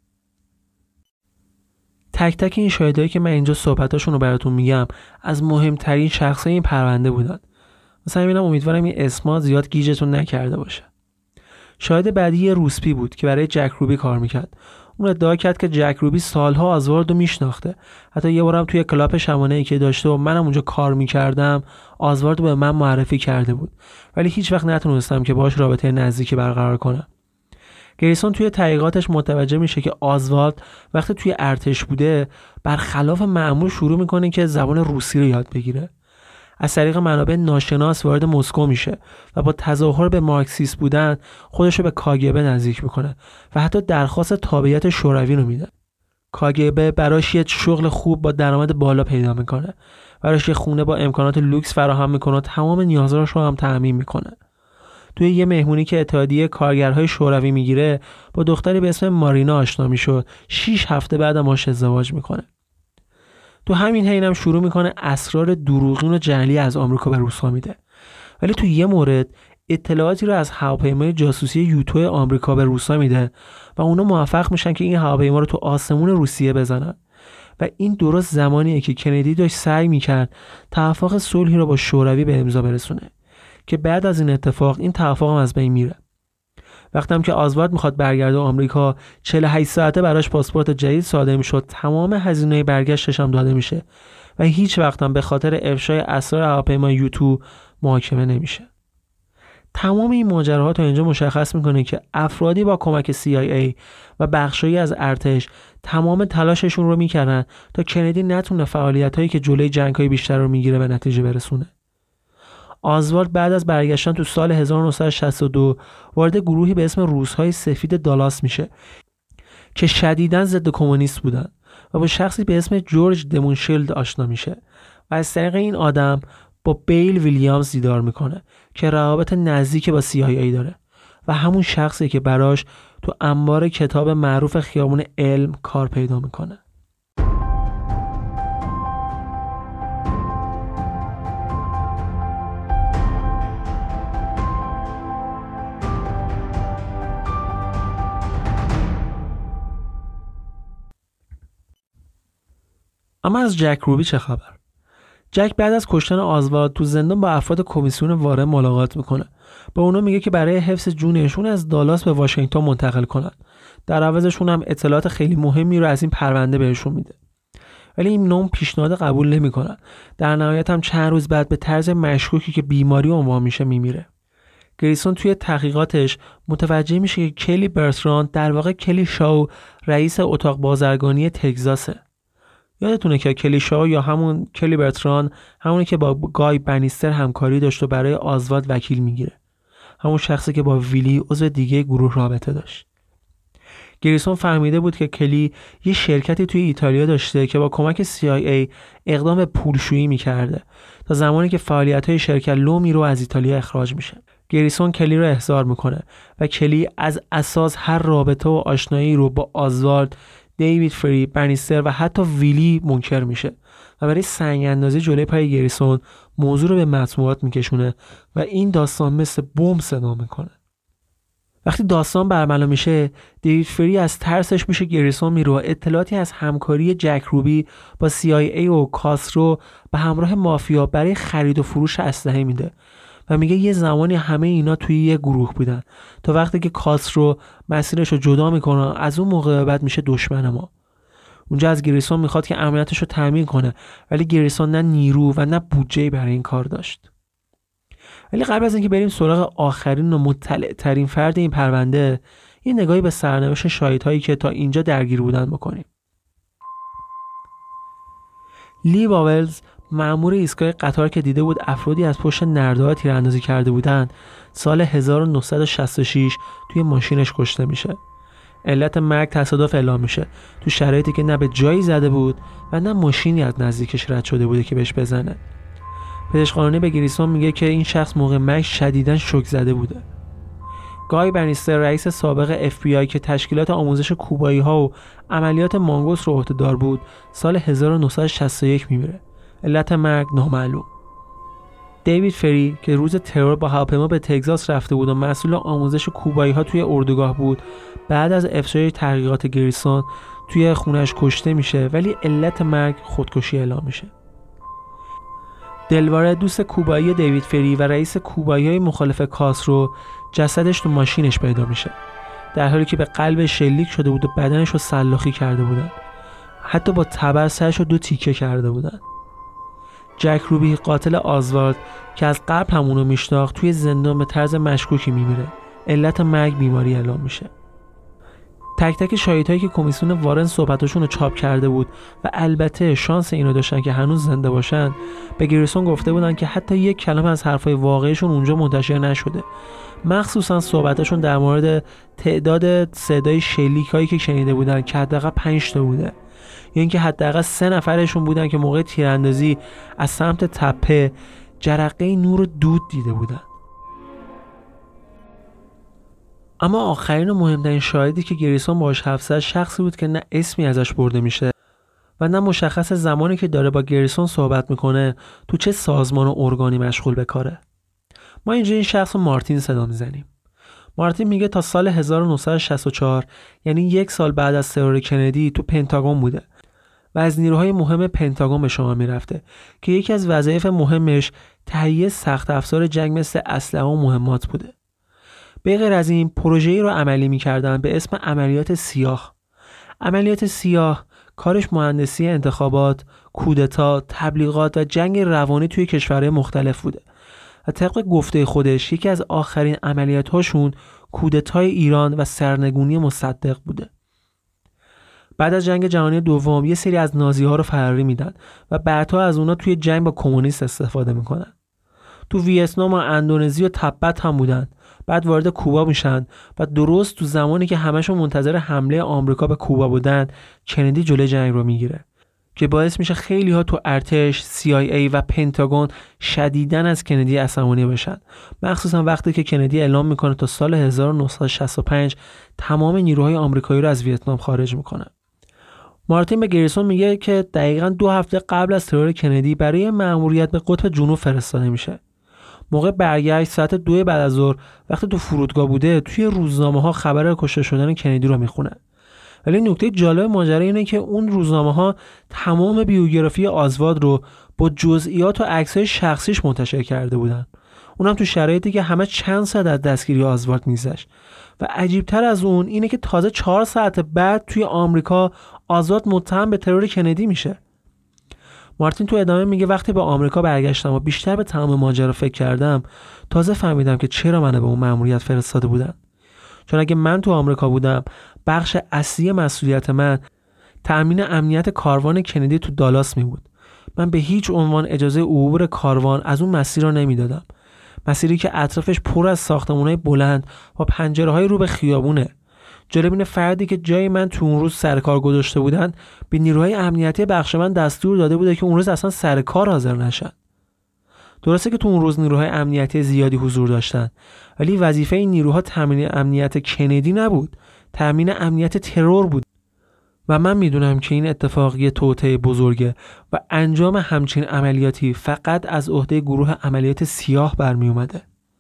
تک تک این شاهدایی که من اینجا صحبتاشون رو براتون میگم از مهمترین شخصای این پرونده بودن. مثلا اینم امیدوارم این اسما زیاد گیجتون نکرده باشه. شاهد بعدی یه روسپی بود که برای جک روبی کار میکرد. اون ادعا کرد که جک روبی سالها آزوالد رو میشناخته. حتی یه بارم توی کلاب شبانه‌ای که داشته و منم اونجا کار میکردم، آزوالد رو به من معرفی کرده بود، ولی هیچ وقت نتونستم که باهاش رابطه نزدیکی برقرار کنم. گریسون توی تحقیقاتش متوجه میشه که آزوالد وقتی توی ارتش بوده برخلاف معمول شروع میکنه که زبان روسی رو یاد بگیره. از طریق منابع ناشناس وارد مسکو میشه و با تظاهر به مارکسیست بودن خودش رو به کاگبه نزدیک میکنه و حتی درخواست تابعیت شوروی رو میده. کاگبه براش یه شغل خوب با درآمد بالا پیدا میکنه، براش یه خونه با امکانات لوکس فراهم میکنه و تمام نیازاش رو هم تامین میکنه. توی یه مهمونی که اتحادیه کارگرهای شوروی میگیره با دختری به اسم مارینا آشنا میشه. 6 هفته بعد باهاش ازدواج میکنه. تو همین حینم شروع میکنه اسرار دروغین و جعلی از آمریکا به روس‌ها میده. ولی تو یه مورد اطلاعاتی رو از هواپیمای جاسوسی یوتو آمریکا به روس‌ها میده و اونا موفق میشن که این هواپیما رو تو آسمون روسیه بزنن. و این درست زمانیه که کندی داشت سعی میکرد توافق صلحی رو با شوروی به امضا برسونه که بعد از این اتفاق این توافق هم از بین میره. وقتی هم که آزوالد میخواد برگرده آمریکا، 48 ساعته براش پاسپورت جدید صادر میشد، تمام هزینه برگشتش هم داده میشه و هیچ وقت هم به خاطر افشای اسرار هواپیمای یوتو محاکمه نمیشه. تمام این ماجراها تا اینجا مشخص میکنه که افرادی با کمک CIA و بخشایی از ارتش تمام تلاششون رو میکردن تا کندی نتونه فعالیتایی که جلوی جنگ‌های بیشتر رو میگیره به نتیجه برسونه. آزوالد بعد از برگشتن تو سال 1962 وارد گروهی به اسم روس‌های سفید دالاس میشه که شدیداً ضد کمونیست بودن و با شخصی به اسم جورج دمونشیلد آشنا میشه و از طریق این آدم با بیل ویلیامز دیدار میکنه که روابط نزدیک با CIA داره و همون شخصی که براش تو انبار کتاب معروف خیابون علم کار پیدا میکنه. اما از جک روبی چه خبر؟ جک بعد از کشتن آزوالد تو زندان با افراد کمیسیون وارن ملاقات میکنه. به اونا میگه که برای حفظ جونشون از دالاس به واشنگتن منتقل کنن. در عوضشون هم اطلاعات خیلی مهمی رو از این پرونده بهشون میده. ولی این نوع پیشنهاد قبول نمیکنن. در نهایت هم چند روز بعد به طرز مشکوکی که بیماری عنوان میشه میمیره. گریسون توی تحقیقاتش متوجه میشه که کلی برتراند در واقع کلی شاو رئیس اتاق بازرگانی تگزاسه. یادتونه که کلی شاو یا همون کلی برتراند همونی که با گای بنیستر همکاری داشت و برای آزوالد وکیل میگیره. همون شخصی که با ویلی عضو دیگه گروه رابطه داشت. گریسون فهمیده بود که کلی یه شرکتی توی ایتالیا داشته که با کمک CIA اقدام به پولشویی میکرده تا زمانی که فعالیت‌های شرکت لومی رو از ایتالیا اخراج میشه. گریسون کلی رو احضار میکنه و کلی از اساس هر رابطه و آشنایی رو با آزوالد، دیوید فری، بنیستر و حتی ویلی منکر میشه و برای سنگ اندازی جلوی پای گریسون موضوع رو به مطبوعات میکشونه و این داستان مثل بمب صدا میکنه. وقتی داستان برملا میشه، دیوید فری از ترسش میشه گریسون میره و اطلاعاتی از همکاری جک روبی با CIA و کاسترو به همراه مافیا برای خرید و فروش اسلحه میده و میگه یه زمانی همه اینا توی یه گروه بودن تا وقتی که کاسترو مسیرش رو جدا میکنه از اون موقع بعد میشه دشمن ما. اونجا از گریسون میخواد که امنیتش رو تامین کنه ولی گریسون نه نیرو و نه بودجه برای این کار داشت. ولی قبل از اینکه بریم سراغ آخرین و مطلع ترین فرد این پرونده، یه نگاهی به سرنوشت شاهدهایی که تا اینجا درگیر بودن بکنیم. لی باولز، مأمور ایستگاه قطار که دیده بود افرادی از پشت نرده‌ها تیراندازی کرده بودند، سال 1966 توی ماشینش کشته میشه. علت مرگ تصادف اعلام میشه تو شرایطی که نه به جایی زده بود و نه ماشینی از نزدیکش رد شده بوده که بهش بزنه. پزشک قانونی به گریسون میگه که این شخص موقع مرگ شدیداً شوک زده بوده. گای بنیستر، رئیس سابق FBI که تشکیلات آموزش کوبایی‌ها و عملیات مانگوس رو عهده‌دار بود، سال 1961 میمیره. علت مرگ نامعلوم. دیوید فری که روز ترور با هواپیما به تگزاس رفته بود و مسئول آموزش کوبایی‌ها توی اردوگاه بود، بعد از افشای تحقیقات گریسون توی خونش کشته میشه ولی علت مرگ خودکشی اعلام میشه. دلواره، دوست کوبایی دیوید فری و رئیس کوبایی‌های مخالف کاسترو، جسدش تو ماشینش پیدا میشه در حالی که به قلبش شلیک شده بود و بدنش رو سلاخی کرده بودن. حتی با تبر سرش رو 2 تیکه کرده بودن. جک روبی، قاتل آزوالد که از قبل همونو میشناخت، توی زندان به طرز مشکوکی میمیره. علت مرگ بیماری اعلام میشه. تک تک شاهدهایی که کمیسیون وارن صحبتاشون رو چاپ کرده بود و البته شانس اینو داشتن که هنوز زنده باشن، به گریسون گفته بودن که حتی یک کلمه از حرفای واقعیشون اونجا منتشر نشده. مخصوصا صحبتاشون در مورد تعداد صدای شلیکایی که شنیده بودن که حداقل 5 تا بوده. یا اینکه حداقل 3 نفرشون بودن که موقع تیراندازی از سمت تپه جرقه نور و دود دیده بودن. اما آخرین و مهمترین شاهدی که گریسون باهاش حرف زد شخصی بود که نه اسمی ازش برده میشه و نه مشخص زمانی که داره با گریسون صحبت میکنه تو چه سازمان و ارگانی مشغول به کاره. ما اینجا این شخص رو مارتین صدا میزنیم. مارتین میگه تا سال 1964 یعنی 1 سال بعد از ترور کندی تو پنتاگون بوده و از نیروهای مهم پنتاگون به شما میرفته که یکی از وظایف مهمش تهیه سخت افزار جنگ مثل اسلحه و مهمات بوده. به غیر از این پروژه‌ای رو عملی می‌کردن به اسم عملیات سیاه. عملیات سیاه کارش مهندسی انتخابات، کودتا، تبلیغات و جنگ روانی توی کشورهای مختلف بوده و طبق گفته خودش یکی از آخرین عملیات‌هاشون کودتای ایران و سرنگونی مصدق بوده. بعد از جنگ جهانی دوم یه سری از نازی‌ها رو فراری میدن و بعدها از اونا توی جنگ با کمونیست استفاده میکنن. تو ویتنام و اندونزی و تبت هم بودن. بعد وارد کوبا میشن و درست تو زمانی که همشون منتظر حمله آمریکا به کوبا بودن، کندی جلوی جنگ رو میگیره که باعث میشه خیلی ها تو ارتش، CIA و پنتاگون شدیداً از کندی عصبانی بشن. مخصوصا وقتی که کندی اعلام میکنه تا سال 1965 تمام نیروهای آمریکایی رو از ویتنام خارج میکنه. مارتین به گریسون میگه که دقیقاً 2 هفته قبل از ترور کندی برای مأموریت به قطب جنوب فرستاده میشه. موقع برگشت ساعت 2 بعد از ظهر وقتی تو فرودگاه بوده، توی روزنامه‌ها خبر کشته شدن کندی رو میخونه. ولی نکته جالب ماجرا اینه که اون روزنامه‌ها تمام بیوگرافی آزواد رو با جزئیات و عکس‌های شخصیش منتشر کرده بودن. اونم تو شرایطی که همه چند ساعت از دستگیری آزواد می‌گذشت. و عجیب‌تر از اون اینه که تازه 4 ساعت بعد توی آمریکا آزواد متهم به ترور کندی میشه. مارتین تو ادامه میگه وقتی به آمریکا برگشتم و بیشتر به تمام ماجرا فکر کردم، تازه فهمیدم که چرا منو به اون مأموریت فرستاده بودن. چون اگه من تو آمریکا بودم، بخش اصلی مسئولیت من تأمین امنیت کاروان کندی تو دالاس می بود. من به هیچ عنوان اجازه عبور کاروان از اون مسیر رو نمیدادم. مسیری که اطرافش پر از ساختمان‌های بلند با پنجره‌های رو به خیابونه. جالب اینه فردی که جای من تو اون روز سر کار گذاشته بودن به نیروهای امنیتی بخش من دستور داده بوده که اون روز اصلا سر کار حاضر نشن. درسته که تو اون روز نیروهای امنیتی زیادی حضور داشتن، ولی وظیفه این نیروها تامین امنیت کندی نبود، تامین امنیت ترور بود. و من میدونم که این اتفاق یه توطئه بزرگه و انجام همچین عملیاتی فقط از عهده گروه عملیات سیاه برمی اومده.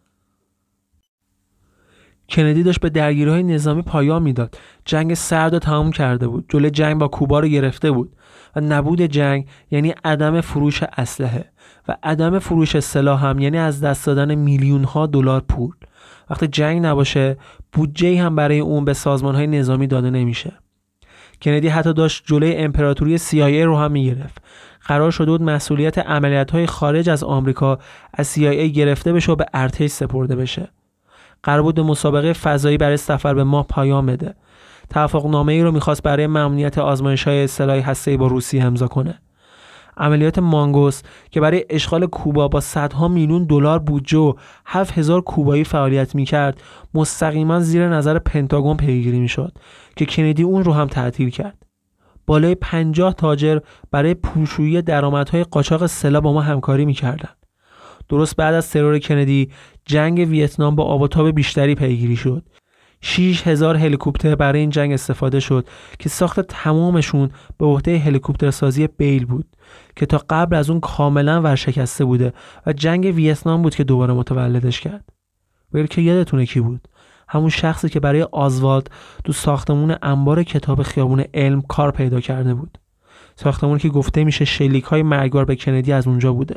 کندی داشت به درگیری‌های نظامی پایان میداد. جنگ سرد رو تمام کرده بود. جلوی جنگ با کوبا رو گرفته بود و نبود جنگ یعنی عدم فروش اسلحه و عدم فروش سلاح هم یعنی از دست دادن میلیون‌ها دلار پول. وقتی جنگ نباشه بودجه هم برای اون به سازمان‌های نظامی داده نمیشه. کندی حتی داشت جلوی امپراتوری CIA رو هم میگرفت. قرار شده بود مسئولیت عملیات‌های خارج از آمریکا از CIA گرفته بشه و به ارتش سپرده بشه. قرار بود مسابقه فضایی برای سفر به ماه پایان بده. توافقنامه‌ای رو می‌خواست برای ممنوعیت آزمایش‌های سلاح هسته‌ای با روسیه امضا کنه. عملیات مانگوس که برای اشغال کوبا با صدها میلیون دلار بودجه و 7000 کوبایی فعالیت می‌کرد، مستقیما زیر نظر پنتاگون پیگیری می‌شد که کندی اون رو هم تعطیل کرد. بالای 50 تاجر برای پولشویی درآمدهای قاچاق سلاح با ما همکاری می‌کردند. درست بعد از ترور کندی جنگ ویتنام با آب و تاب بیشتری پیگیری شد. 6000 هلیکوپتر برای این جنگ استفاده شد که ساخت تمامشون به عهده هلیکوپترسازی بیل بود که تا قبل از اون کاملا ورشکسته بوده و جنگ ویتنام بود که دوباره متولدش کرد. بیل که یادتونه کی بود؟ همون شخصی که برای آزوالد تو ساختمون انبار کتاب خیابون علم کار پیدا کرده بود. ساختمونی که گفته میشه شلیک‌های مرگبار به کندی از اونجا بوده.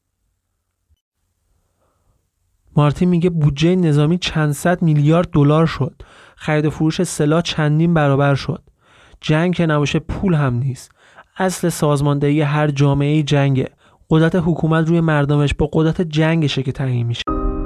مارتین میگه بودجه نظامی چند صد میلیارد دلار شد. خرید و فروش سلاح چندین برابر شد. جنگ که نباشه پول هم نیست. اصل سازماندهی هر جامعه جنگه. قدرت حکومت روی مردمش با قدرت جنگشه که تعیین میشه.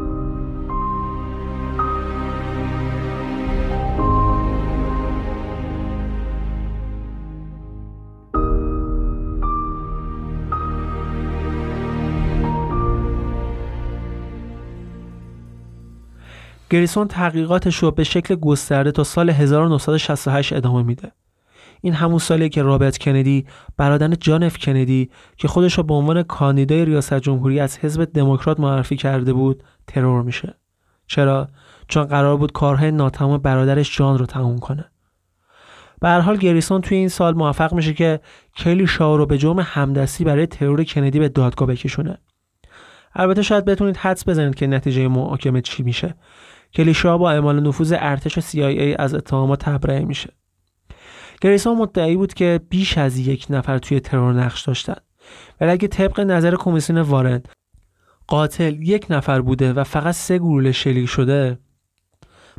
گریسون تحقیقاتش رو به شکل گسترده تا سال 1968 ادامه میده. این همون سالیه که رابرت کندی، برادر جان اف کندی که خودش رو به عنوان کاندیدای ریاست جمهوری از حزب دموکرات معرفی کرده بود، ترور میشه. چرا؟ چون قرار بود کارهای ناتمام برادرش جان رو تموم کنه. به هر حال گریسون توی این سال موفق میشه که کلی شاه رو به جرم همدستی برای ترور کندی به دادگاه بکشونه. البته شاید بتونید حدس بزنید که نتیجه محاکمه چی میشه. کلی شاه با اعمال نفوذ ارتش و CIA از اتهامات تبرئه میشه. گریسون مدعی بود که بیش از یک نفر توی ترور نقش داشتن. ولی اگه طبق نظر کمیسیون وارن قاتل یک نفر بوده و فقط 3 گلوله شلیک شده،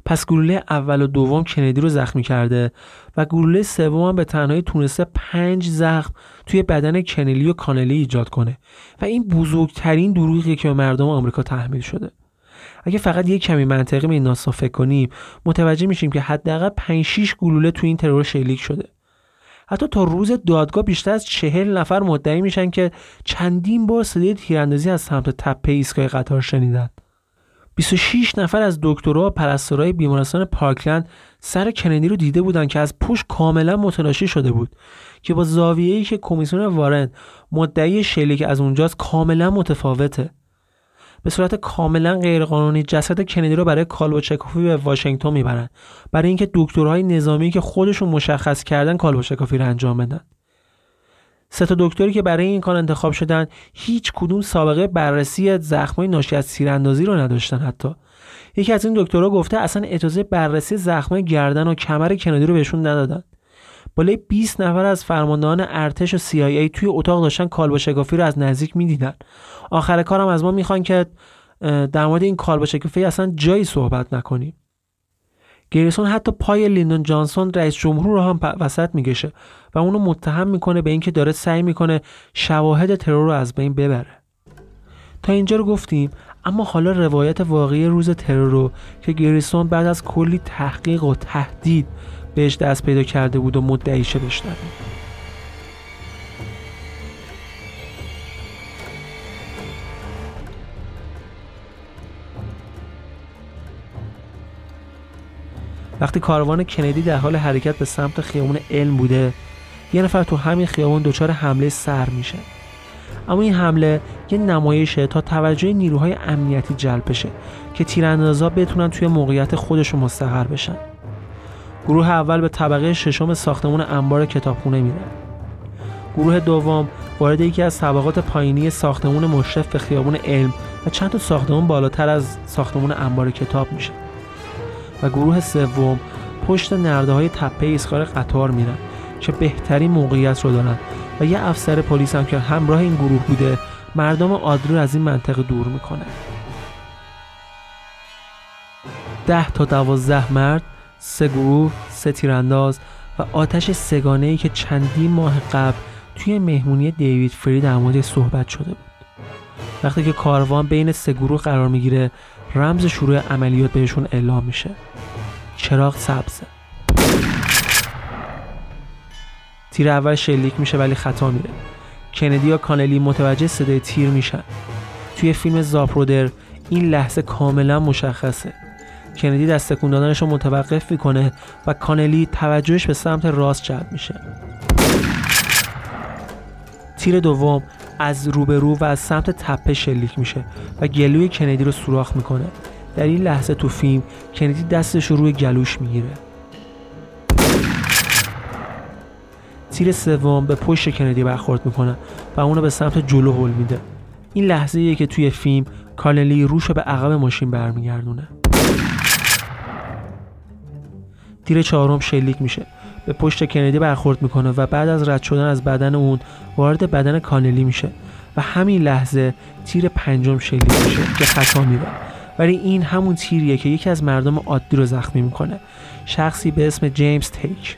پس گلوله اول و دوم کندی رو زخمی کرده و گلوله سوم هم به تنهایی تونسته 5 زخم توی بدن کنلی و کانلی ایجاد کنه و این بزرگترین دروغیه که به مردم آمریکا تحمیل شده. اگه فقط یک کمی منطقی به این داستان فکر کنیم متوجه میشیم که حداقل 5-6 گلوله توی این ترور شلیک شده. حتی تا روز دادگاه بیشتر از 40 نفر مدعی میشن که چندین بار صدای تیراندازی از سمت تپه ایستگاه قطار شنیدن. 26 نفر از دکترها و پرستارای بیمارستان پارکلند سر کندی رو دیده بودن که از پشت کاملا متلاشی شده بود که با زاویه‌ای که کمیسیون وارن مدعی شلیک از اونجاست کاملا متفاوته. به صورت کاملا غیرقانونی جسد کندی رو برای کالبدشکافی به واشنگتن میبرن برای اینکه دکترهای نظامی که خودشون مشخص کردن کالبدشکافی رو انجام بدن. 3 دکتری که برای این کار انتخاب شدن هیچ کدوم سابقه بررسی زخم‌های ناشی از تیراندازی رو نداشتن. حتی یکی از این دکترها گفته اصلا اجازه بررسی زخم‌های گردن و کمر کندی رو بهشون ندادن. بالای 20 نفر از فرماندهان ارتش و CIA توی اتاق داشتن کالبدشکافی رو از نزدیک می‌دیدن. آخر کارم از ما میخوان که در مورد این کالبدشکافی اصلا جایی صحبت نکنیم. گریسون حتی پای لیندون جانسون رئیس جمهور رو هم وسط میگشه و اونو متهم میکنه به اینکه داره سعی میکنه شواهد ترور رو از بین ببره. تا اینجا رو گفتیم، اما حالا روایت واقعی روز ترور رو که گریسون بعد از کلی تحقیق و تهدید بهش دست پیدا کرده بود و مدعیشه بشنویم. وقتی کاروان کندی در حال حرکت به سمت خیابون علم بوده، یه نفر تو همین خیابون دچار حمله سر میشه. اما این حمله یه نمایشه تا توجه نیروهای امنیتی جلب بشه که تیراندازا بتونن توی موقعیت خودشون مستقر بشن. گروه اول به طبقه 6 ساختمون انبار کتابخونه میره. گروه دوم وارد یکی از طبقات پایینی ساختمون مشرف به خیابون علم و چند تا ساختمون بالاتر از ساختمون انبار کتاب میشه. و گروه سوم پشت نرده‌های تپه ایستگاه قطار میرن که بهترین موقعیت رو دارن و یه افسر پلیس هم که همراه این گروه بوده مردم عادی رو از این منطقه دور میکنه. 10 تا 12 مرد، 3 گروه، 3 تیرانداز و آتش سگانه‌ای که چندین ماه قبل توی مهمونی دیوید فری در مورد صحبت شده بود. وقتی که کاروان بین 3 گروه قرار میگیره، رمز شروع عملیات بهشون اعلام میشه. چراغ سبزه. تیر اول شلیک میشه ولی خطا میره. کندی یا کانلی متوجه صدای تیر میشن. توی فیلم زاپرودر این لحظه کاملا مشخصه. کندی دست تکون دادنش رو متوقف میکنه و کانلی توجهش به سمت راست جلب میشه. تیر دوم از روبرو و از سمت تپه شلیک میشه و گلوی کندی رو سوراخ میکنه. در این لحظه تو فیلم کندی دستش رو روی گلوش میگیره. تیر سوم به پشت کندی برخورد میکنه و اونو به سمت جلو هل میده. این لحظه‌ایه که توی فیلم کانلی روشو به عقب ماشین برمیگردونه. تیر چهارم شلیک میشه، به پشت کندی برخورد میکنه و بعد از رد شدن از بدن اون وارد بدن کانلی میشه و همین لحظه تیر پنجم شلیک میشه که خطا میره. ولی این همون تیریه که یکی از مردم عادی رو زخمی میکنه، شخصی به اسم جیمز تیک.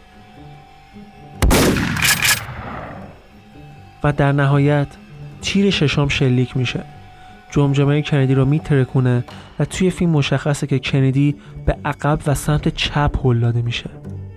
و در نهایت تیر ششم شلیک میشه، جمجمه کندی رو میترکونه و توی فیلم مشخصه که کندی به عقب و سمت چپ هل داده میشه.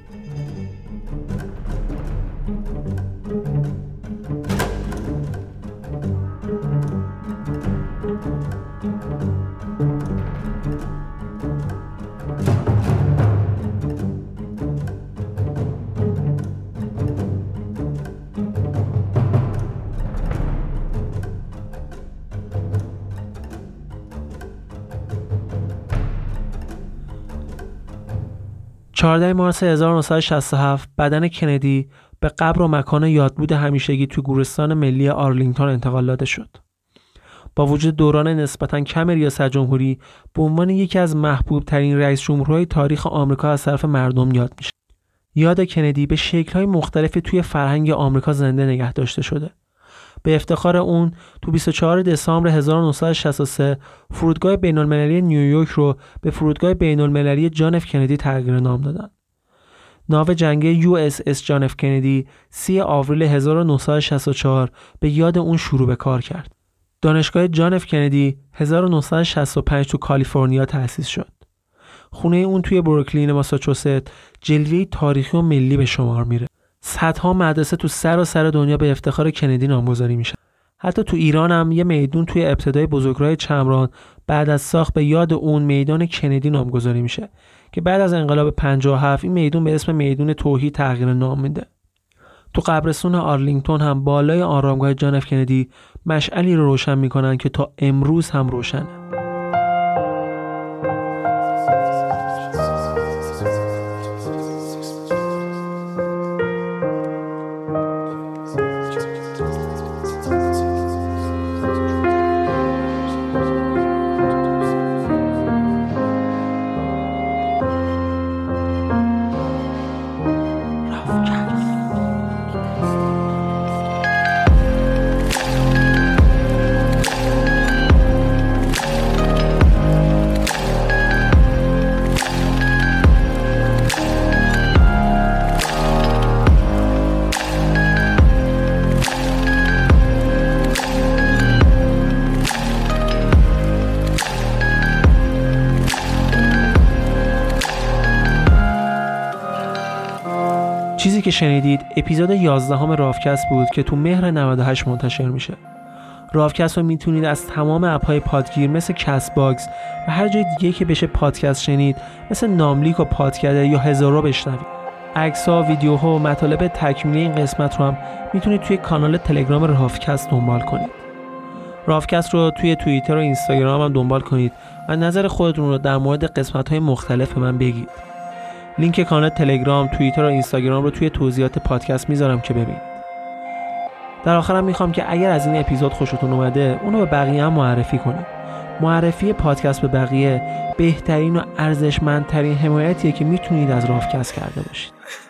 چهارده مارس 1967 بدن کندی به قبر و مکان یادبود همیشگی توی گورستان ملی آرلینگتون انتقال داده شد. با وجود دوران نسبتاً کم ریاست جمهوری، به عنوان یکی از محبوب ترین رئیس جمهورهای تاریخ آمریکا از طرف مردم یاد میشه. یاد کندی به شکل‌های مختلفی توی فرهنگ آمریکا زنده نگه داشته شده. به افتخار اون تو 24 دسامبر 1963 فرودگاه بین‌المللی نیویورک رو به فرودگاه بین‌المللی جان اف کندی تغییر نام دادن. ناو جنگی USS جان اف کندی 30 آوریل 1964 به یاد اون شروع به کار کرد. دانشگاه جان اف کندی 1965 تو کالیفرنیا تأسیس شد. خونه اون توی بروکلین ماساچوست جلوه‌ای تاریخی و ملی به شمار میره. صدها مدرسه تو سراسر دنیا به افتخار کندی نامگذاری میشن. حتی تو ایران هم یه میدون توی ابتدای بزرگراه چمران بعد از ساخت به یاد اون میدان کندی نامگذاری میشه که بعد از انقلاب 57 این میدون به اسم میدون توحید تغییر نام میده. تو قبرستون آرلینگتون هم بالای آرامگاه جان اف کندی مشعلی رو روشن میکنن که تا امروز هم روشنه. چیزی که شنیدید اپیزود 11 رافکست بود که تو مهر 98 منتشر میشه. رافکست رو میتونید از تمام اپ‌های پادگیر مثل کست باکس و هر جای دیگه که بشه پادکست شنید مثل ناملیک و پادکدر یا هزارو بشنوید. عکس‌ها، ویدیوها و مطالب تکمیلی این قسمت رو هم میتونید توی کانال تلگرام رافکست دنبال کنید. رافکست رو توی توییتر و اینستاگرام هم دنبال کنید و نظر خودتون رو در مورد قسمت‌های مختلف به من بگید. لینک کانال تلگرام، توییتر و اینستاگرام رو توی توضیحات پادکست میذارم که ببینید. در آخرم میخوام که اگر از این اپیزود خوشتون اومده اونو به بقیه هم معرفی کنید. معرفی پادکست به بقیه بهترین و ارزشمندترین حمایتیه که میتونید از رافکست کرده باشید.